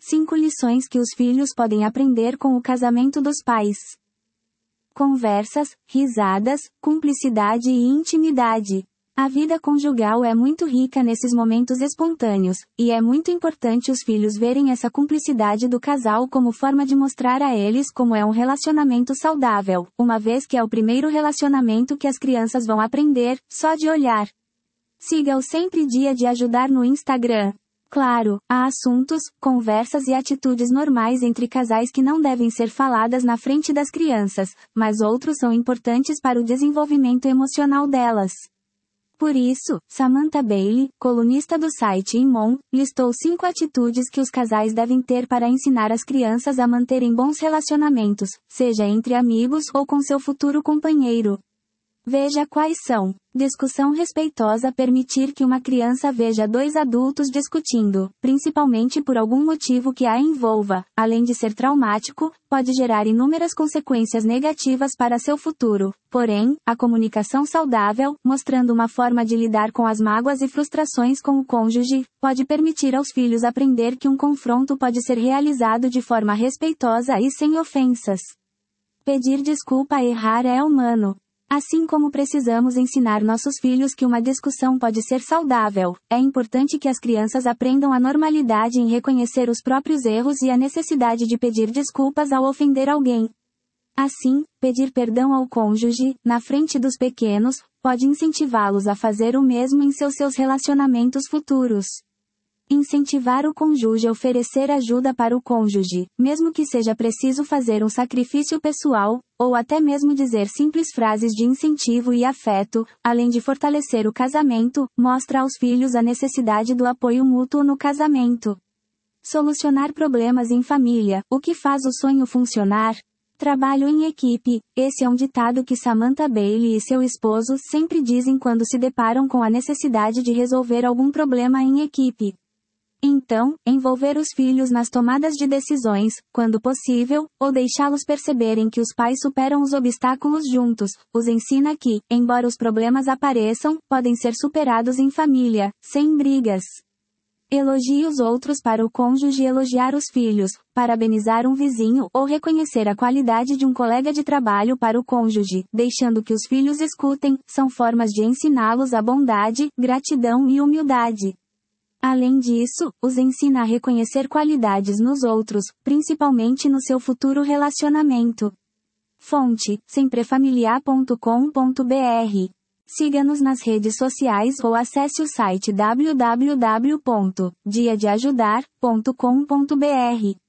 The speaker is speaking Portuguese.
5 lições que os filhos podem aprender com o casamento dos pais. Conversas, risadas, cumplicidade e intimidade. A vida conjugal é muito rica nesses momentos espontâneos, e é muito importante os filhos verem essa cumplicidade do casal como forma de mostrar a eles como é um relacionamento saudável, uma vez que é o primeiro relacionamento que as crianças vão aprender, só de olhar. Siga o Sempre Dia de Ajudar no Instagram. Claro, há assuntos, conversas e atitudes normais entre casais que não devem ser faladas na frente das crianças, mas outros são importantes para o desenvolvimento emocional delas. Por isso, Samantha Bailey, colunista do site Imon, listou 5 atitudes que os casais devem ter para ensinar as crianças a manterem bons relacionamentos, seja entre amigos ou com seu futuro companheiro. Veja quais são. Discussão respeitosa. Permitir que uma criança veja 2 adultos discutindo, principalmente por algum motivo que a envolva, além de ser traumático, pode gerar inúmeras consequências negativas para seu futuro. Porém, a comunicação saudável, mostrando uma forma de lidar com as mágoas e frustrações com o cônjuge, pode permitir aos filhos aprender que um confronto pode ser realizado de forma respeitosa e sem ofensas. Pedir desculpa. Errar é humano. Assim como precisamos ensinar nossos filhos que uma discussão pode ser saudável, é importante que as crianças aprendam a normalidade em reconhecer os próprios erros e a necessidade de pedir desculpas ao ofender alguém. Assim, pedir perdão ao cônjuge, na frente dos pequenos, pode incentivá-los a fazer o mesmo em seus relacionamentos futuros. Incentivar o cônjuge a oferecer ajuda para o cônjuge, mesmo que seja preciso fazer um sacrifício pessoal, ou até mesmo dizer simples frases de incentivo e afeto, além de fortalecer o casamento, mostra aos filhos a necessidade do apoio mútuo no casamento. Solucionar problemas em família. O que faz o sonho funcionar? Trabalho em equipe. Esse é um ditado que Samantha Bailey e seu esposo sempre dizem quando se deparam com a necessidade de resolver algum problema em equipe. Então, envolver os filhos nas tomadas de decisões, quando possível, ou deixá-los perceberem que os pais superam os obstáculos juntos, os ensina que, embora os problemas apareçam, podem ser superados em família, sem brigas. Elogie os outros. Para o cônjuge, elogiar os filhos, parabenizar um vizinho ou reconhecer a qualidade de um colega de trabalho para o cônjuge, deixando que os filhos escutem, são formas de ensiná-los a bondade, gratidão e humildade. Além disso, os ensina a reconhecer qualidades nos outros, principalmente no seu futuro relacionamento. Fonte: semprefamiliar.com.br. Siga-nos nas redes sociais ou acesse o site www.diadeajudar.com.br.